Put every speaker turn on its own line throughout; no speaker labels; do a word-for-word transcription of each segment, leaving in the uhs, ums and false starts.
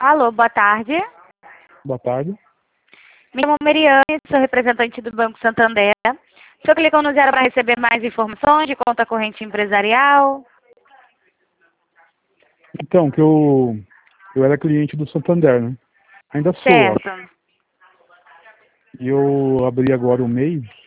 Alô, boa tarde.
Boa tarde.
Me chamo Mariane, sou representante do Banco Santander. O senhor clicou no zero para receber mais informações de conta corrente empresarial?
Então, que eu, eu era cliente do Santander, né? Ainda sou, eu
Certo.
acho. E eu abri agora o M E I.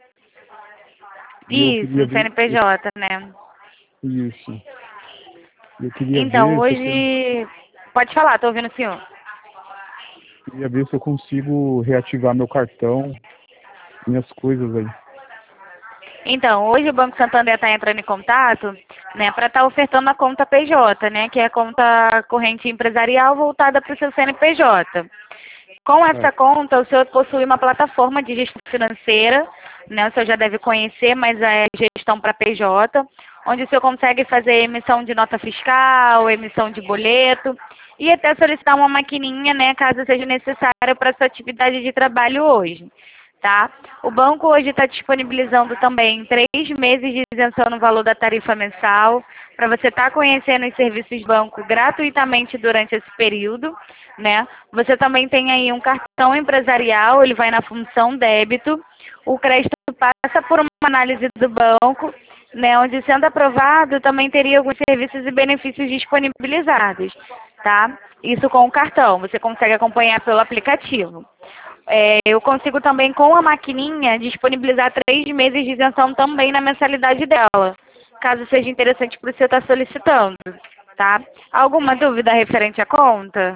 E eu
Isso,
queria
no
ver
C N P J, né?
isso. Eu queria
Então,
ver se eu, tenho-
hoje... Pode falar, estou ouvindo o senhor.
queria ver se eu consigo reativar meu cartão, minhas coisas aí.
Então, hoje o Banco Santander está entrando em contato, né, para estar ofertando a conta P J, né, que é a conta corrente empresarial voltada para o seu C N P J. Com essa
Certo.
conta, o senhor possui uma plataforma de gestão financeira, né, o senhor já deve conhecer, mas é gestão para P J, onde o senhor consegue fazer emissão de nota fiscal, emissão de boleto e até solicitar uma maquininha, né, caso seja necessário para a sua atividade de trabalho hoje. Tá? O banco hoje está disponibilizando também três meses de isenção no valor da tarifa mensal, para você estar conhecendo os serviços do banco gratuitamente durante esse período, né? Você também tem aí um cartão empresarial, ele vai na função débito, o crédito passa por uma análise do banco, né? Onde sendo aprovado também teria alguns serviços e benefícios disponibilizados, tá? Isso com o cartão, você consegue acompanhar pelo aplicativo. É, eu consigo também, com a maquininha, disponibilizar três meses de isenção também na mensalidade dela, caso seja interessante para o senhor estar solicitando, tá? Alguma dúvida referente à conta?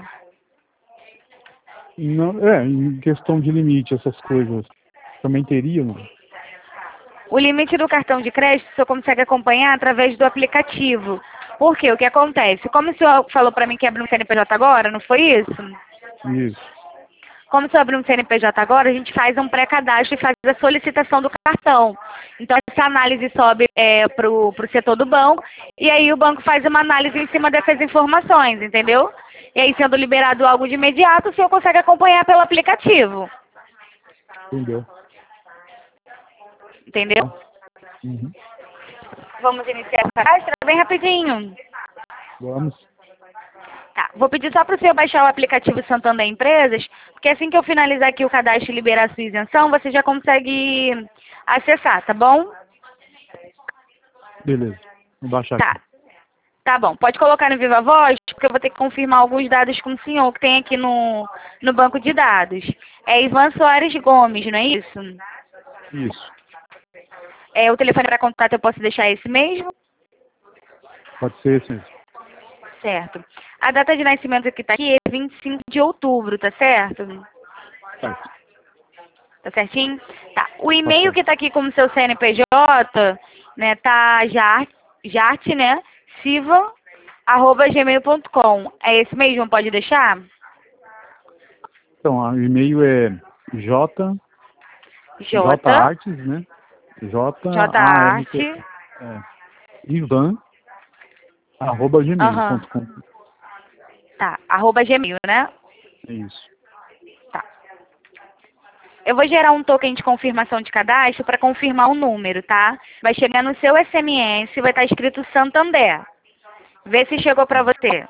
Não, é, em questão de limite, essas coisas, também teria, não?
O limite do cartão de crédito o senhor consegue acompanhar através do aplicativo. Por quê? O que acontece? Como o senhor falou para mim que abriu um C N P J agora, não foi isso?
Isso.
Como se eu abrir um C N P J agora, a gente faz um pré-cadastro e faz a solicitação do cartão. Então, essa análise sobe é, para o setor do banco, e aí o banco faz uma análise em cima dessas informações, entendeu? E aí, sendo liberado algo de imediato, o senhor consegue acompanhar pelo aplicativo.
Entendeu?
Entendeu?
Uhum.
Vamos iniciar o cadastro bem rapidinho.
Vamos.
Tá, vou pedir só para o senhor baixar o aplicativo Santander Empresas, porque assim que eu finalizar aqui o cadastro e liberar a sua isenção, você já consegue acessar, tá bom?
Beleza. Vou baixar aqui.
Tá, tá bom. Pode colocar no Viva Voz, porque eu vou ter que confirmar alguns dados com o senhor que tem aqui no, no banco de dados. É Ivan Soares Gomes, não é isso?
Isso.
É, o telefone para contato eu posso deixar esse mesmo?
Pode ser esse mesmo.
Certo. A data de nascimento que está aqui é vinte e cinco de outubro, tá certo?
Certo.
Tá certinho? Tá. O
Tá
e-mail que
certo.
está aqui como seu C N P J, né, tá jart, jart né, siva, arroba gmail ponto com. É esse mesmo? Pode deixar?
Então, o e-mail é J,
J,
J Artes, né? J A R T,
jarte,
é, Ivan, arroba gmail
aham,
ponto com.
tá, arroba gmail, né?
É isso.
Tá. Eu vou gerar um token de confirmação de cadastro para confirmar o número, tá? Vai chegar no seu S M S, vai estar escrito Santander. Vê se chegou para você.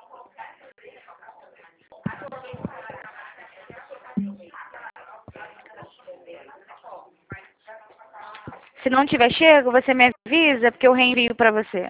Se não tiver chego, você me avisa, porque eu reenvio para você.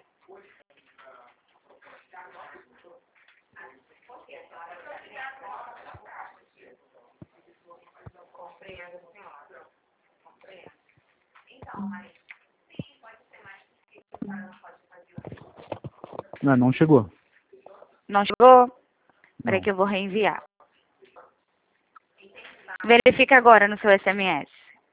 Não, não chegou.
Não chegou? Peraí
Não.
que eu vou reenviar. Verifica agora no seu S M S.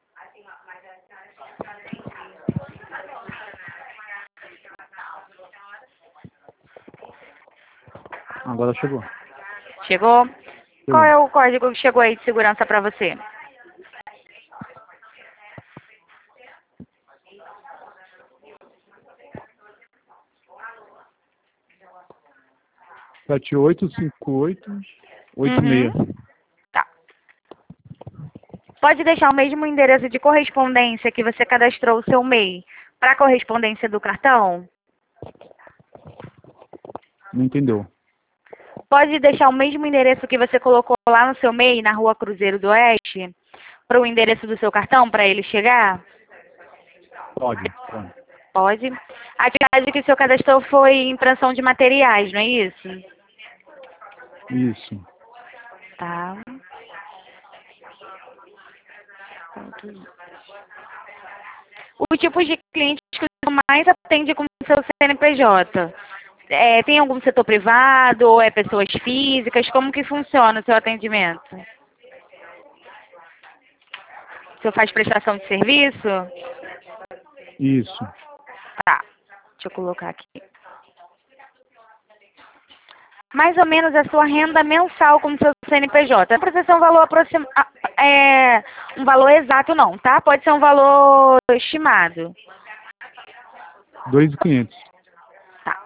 Agora chegou.
Chegou? Qual
Chegou.
é o código que chegou aí de segurança para você?
sete oito cinco oito oito
Uhum.
seis.
Tá. Pode deixar o mesmo endereço de correspondência que você cadastrou o seu M E I para a correspondência do cartão?
Não entendeu.
pode deixar o mesmo endereço que você colocou lá no seu M E I, na Rua Cruzeiro do Oeste, para o endereço do seu cartão, para ele chegar?
Pode, pode.
Pode. A atividade que o seu cadastrou foi impressão de materiais, não é isso?
Isso.
Tá. O tipo de cliente que o senhor mais atende com o seu C N P J? É, tem algum setor privado ou é pessoas físicas? Como que funciona o seu atendimento? O senhor faz prestação de serviço?
Isso.
Tá. Deixa eu colocar aqui. Mais ou menos a sua renda mensal como seu C N P J. Não precisa ser um valor aproximado, é, um valor exato não, tá? Pode ser um valor estimado.
dois mil e quinhentos.
Tá.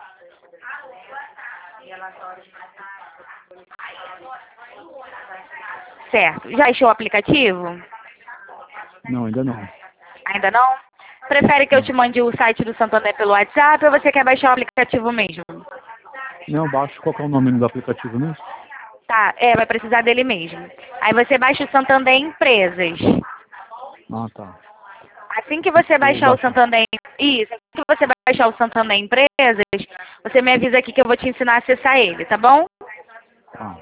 Certo. Já baixou o aplicativo?
Não, ainda não.
Ainda não? Prefere que eu te mande o site do Santander pelo WhatsApp ou você quer baixar o aplicativo mesmo?
Não, baixo. Qual que é o nome do aplicativo mesmo?
Tá, é, vai precisar dele mesmo. Aí você baixa o Santander Empresas.
Ah, tá.
Assim que você
Vou
baixar o
baixar.
Santander, isso, assim que você baixar o Santander Empresas, você me avisa aqui que eu vou te ensinar a acessar ele, tá bom?
Tá.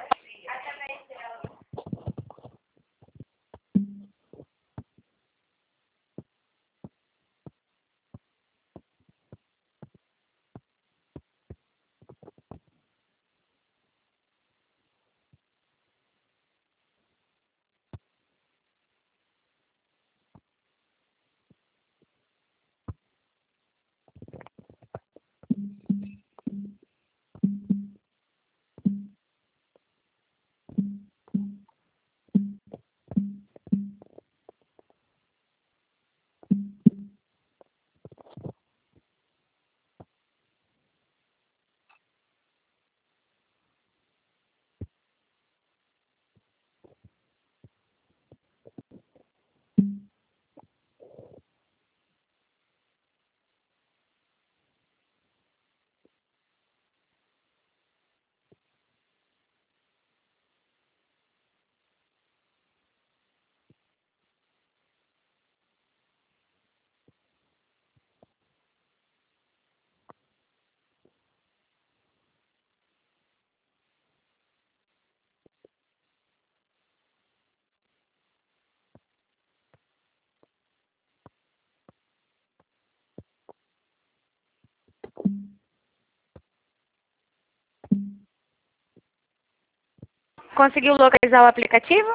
Conseguiu localizar o aplicativo?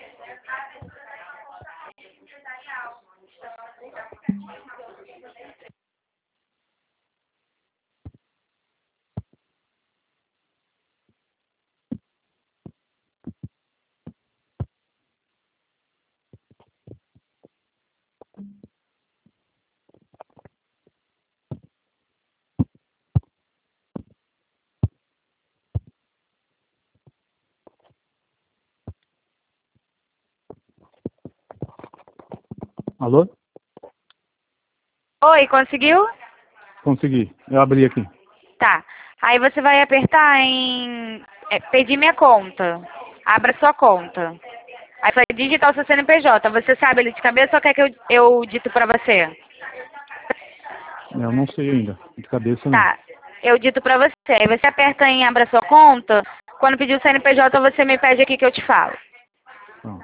Alô?
Oi, conseguiu?
Consegui. Eu abri aqui.
Tá. Aí você vai apertar em é, pedir minha conta. Abra sua conta. Aí vai digitar o seu C N P J. Você sabe ele de cabeça ou quer que eu, eu dito pra você?
Eu não sei ainda. De cabeça, não.
Tá. Eu dito pra você. Aí você aperta em abra sua conta. Quando pedir o C N P J, você me pede aqui que eu te falo.
Tá.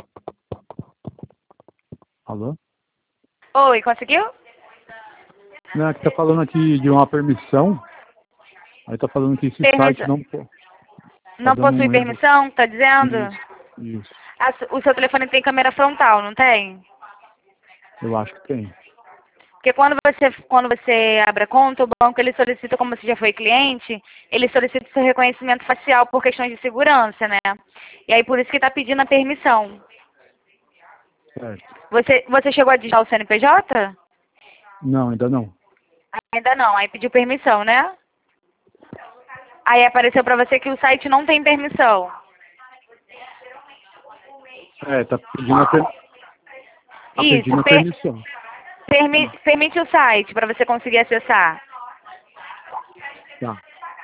Alô?
Oi, conseguiu?
Não, que tá falando aqui de uma permissão. Aí tá falando que esse
Permissão.
site não... Tá
Não
dando um
possui
erro.
permissão, tá dizendo?
Isso, isso.
Ah, o seu telefone tem câmera frontal, não tem?
Eu acho que tem.
Porque quando você, quando você abre a conta, o banco ele solicita, como você já foi cliente, ele solicita o seu reconhecimento facial por questões de segurança, né? E aí por isso que está pedindo a permissão.
Certo.
Você, você chegou a digitar o C N P J?
Não, ainda não.
Ainda não, aí pediu permissão, né? Aí apareceu para você que o site não tem permissão.
É, tá pedindo a, per... tá
Isso,
pedindo a
per...
permissão.
Permi... permite o site para você conseguir acessar.
Tá.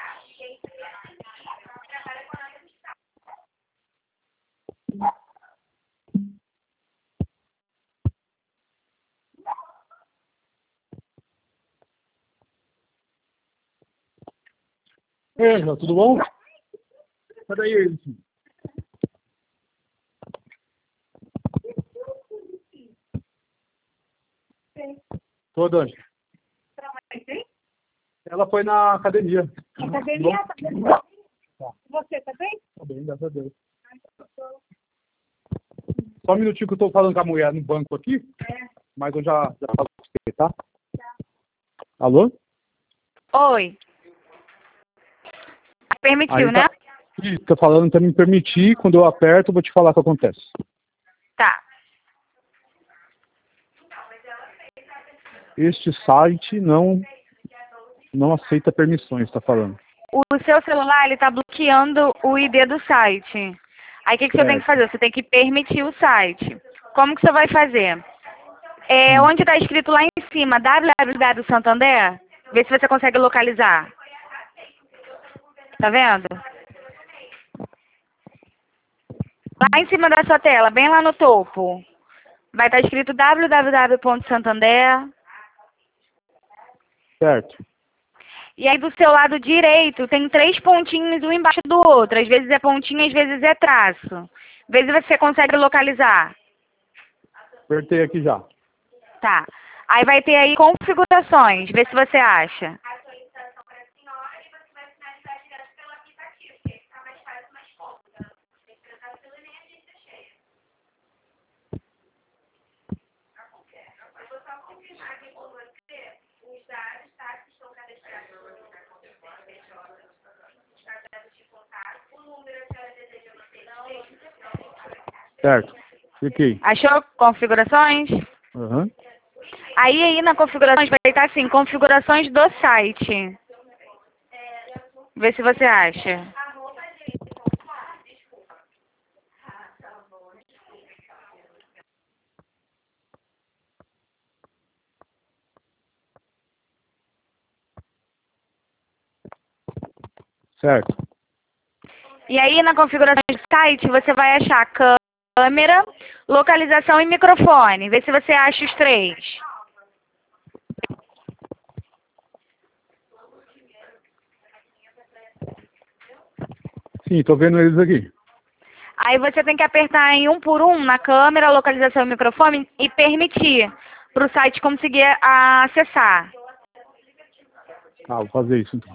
É, João, tudo bom? Cadê ele? Tô, Dani. Ela foi na academia.
Academia?
Tá.
Você tá bem?
Tá bem, graças a Deus. Só um minutinho que eu tô falando com a mulher no banco aqui.
É.
Mas eu já, já falo com você, tá? Alô?
Oi. Permitiu,
Aí
né?
tá, Ih, tá falando pra me permitir, quando eu aperto, eu vou te falar o que acontece.
Tá.
Este site não, não aceita permissões, tá falando.
O seu celular, ele tá bloqueando o I D do site. Aí o que, que você tem que
Certo.
fazer? Você tem que permitir o site. Como que você vai fazer? É,
Hum.
onde está escrito lá em cima, www Santander, vê se você consegue localizar. Tá vendo? Lá em cima da sua tela, bem lá no topo, vai estar escrito www ponto santander.
Certo.
E aí do seu lado direito tem três pontinhos um embaixo do outro. Às vezes é pontinho, às vezes é traço. Às vezes você consegue localizar.
Apertei aqui já.
Tá. Aí vai ter aí configurações. Vê se você acha.
Certo. Cliquei.
Achou configurações?
Aham.
Aí aí na configurações vai estar assim, configurações do site. Vê se você acha.
Certo.
E aí na configuração do site você vai achar câmera, localização e microfone. Vê se você acha os três.
Sim, tô vendo eles aqui.
Aí você tem que apertar em um por um na câmera, localização e microfone e permitir para o site conseguir a- acessar.
Tá, vou fazer isso então.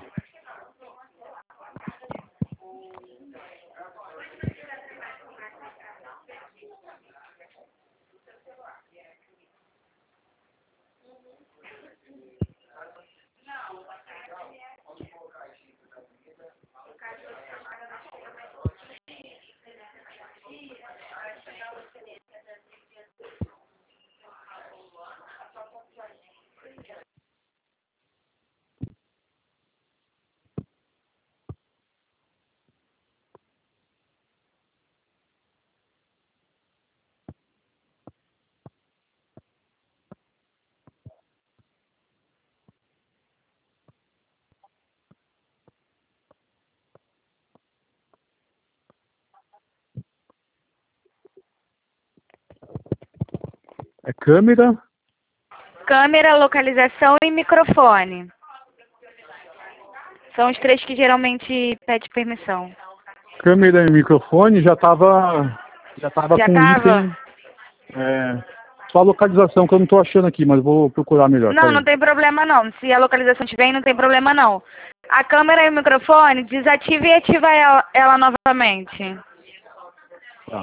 É câmera.
Câmera, localização e microfone. São os três que geralmente pede permissão.
Câmera e microfone já tava. Já tava
Já
com
tava?
item. É, Só a localização que eu não tô achando aqui, mas vou procurar melhor.
Não, não tem problema não. Se a localização estiver, não tem problema não. A câmera e o microfone, desativa e ativa ela, ela novamente.
Tá.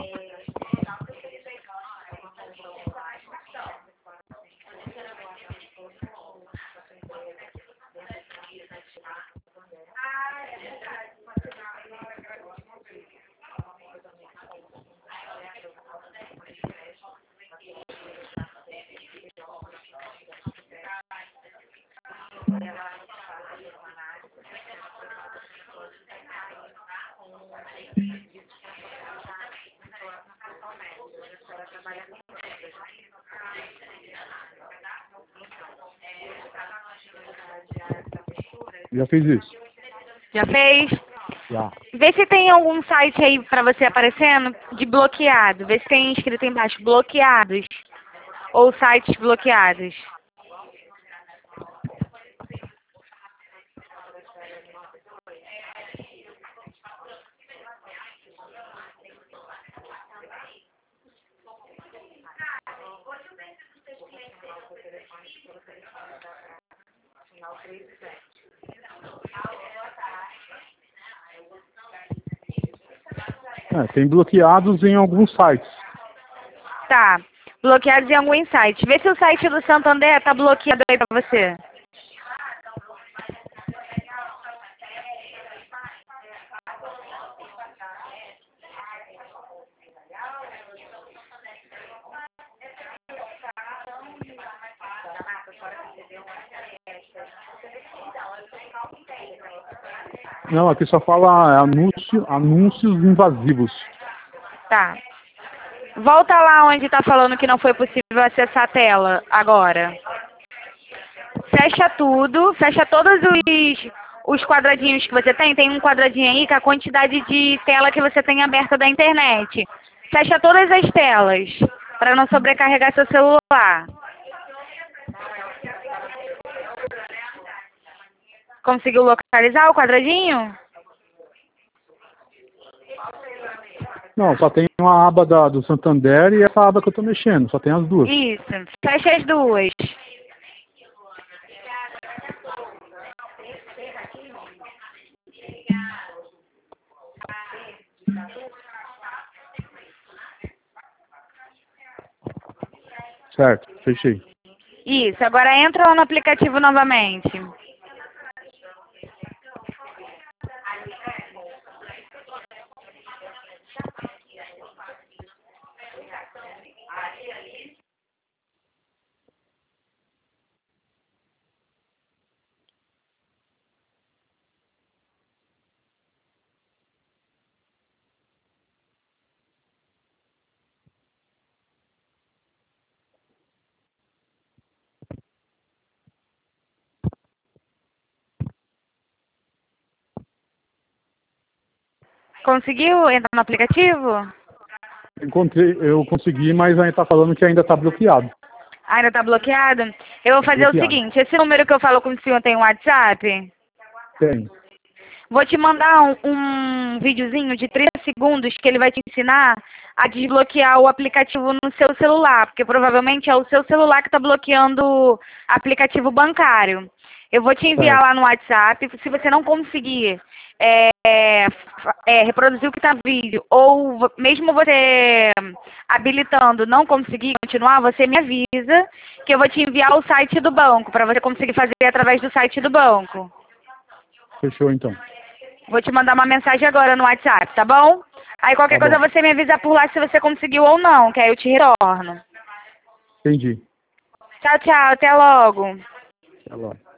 Já fiz isso?
Já fez?
Já.
Vê se tem algum site aí pra você aparecendo de bloqueado. Vê se tem escrito embaixo, bloqueados. Ou sites bloqueados.
É, tem bloqueados em alguns sites.
Tá. Bloqueados em algum site. Vê se o site do Santander tá bloqueado aí pra você.
Não, aqui só fala anúncio, anúncios invasivos.
Tá. Volta lá onde tá falando que não foi possível acessar a tela agora. Fecha tudo, fecha todos os, os quadradinhos que você tem. Tem um quadradinho aí com a quantidade de tela que você tem aberta da internet. Fecha todas as telas, para não sobrecarregar seu celular. Conseguiu localizar o quadradinho?
Não, só tem uma aba da, do Santander e essa aba que eu tô mexendo, só tem as duas.
Isso, fecha as duas.
Certo, fechei.
Isso, agora entra lá no aplicativo novamente. Conseguiu entrar no aplicativo?
Encontrei, eu consegui, mas ainda tá falando que ainda tá bloqueado.
Ainda tá bloqueado? Eu vou fazer
Bloqueado.
o seguinte, esse número que eu falo com o senhor tem um WhatsApp?
Tem.
Vou te mandar um, um videozinho de trinta segundos que ele vai te ensinar a desbloquear o aplicativo no seu celular, porque provavelmente é o seu celular que está bloqueando o aplicativo bancário. Eu vou te enviar
Certo.
lá no WhatsApp, se você não conseguir é, é, reproduzir o que está no vídeo, ou vo- mesmo você habilitando não conseguir continuar, você me avisa que eu vou te enviar o site do banco, para você conseguir fazer através do site do banco.
Fechou então.
Vou te mandar uma mensagem agora no WhatsApp, tá bom? Aí qualquer
Tá
coisa
bom.
você me avisa por lá se você conseguiu ou não, que aí eu te retorno.
Entendi.
Tchau, tchau, até logo.
Até logo.